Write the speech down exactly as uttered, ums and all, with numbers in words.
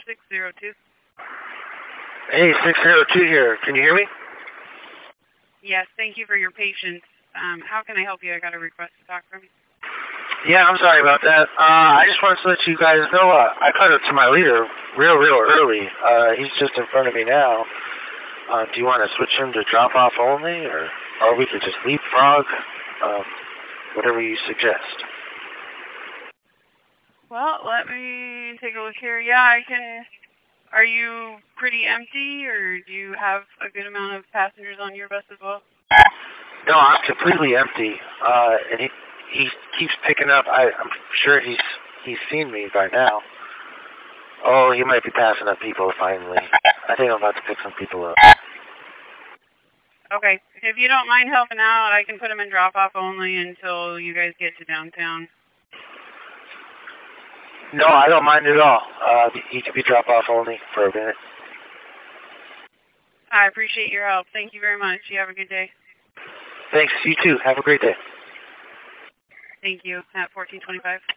six zero two. Hey, six zero two here. Can you hear me? Yes, thank you for your patience. Um, how can I help you? I got a request to talk from you. Yeah, I'm sorry about that. Uh, I just wanted to let you guys know uh, I cut up to my leader real, real early. Uh, he's just in front of me now. Uh, do you want to switch him to drop-off only, or, or we could just leapfrog? Um, whatever you suggest. Well, let me take a look here. Yeah, I can... Are you pretty empty, or do you have a good amount of passengers on your bus as well? No, I'm completely empty. Uh, and he he keeps picking up. I, I'm sure he's he's seen me by now. Oh, he might be passing up people finally. I think I'm about to pick some people up. Okay. If you don't mind helping out, I can put him in drop-off only until you guys get to downtown. No, I don't mind at all. Uh, he could be drop-off only for a minute. I appreciate your help. Thank you very much. You have a good day. Thanks. You too. Have a great day. Thank you. At fourteen twenty-five.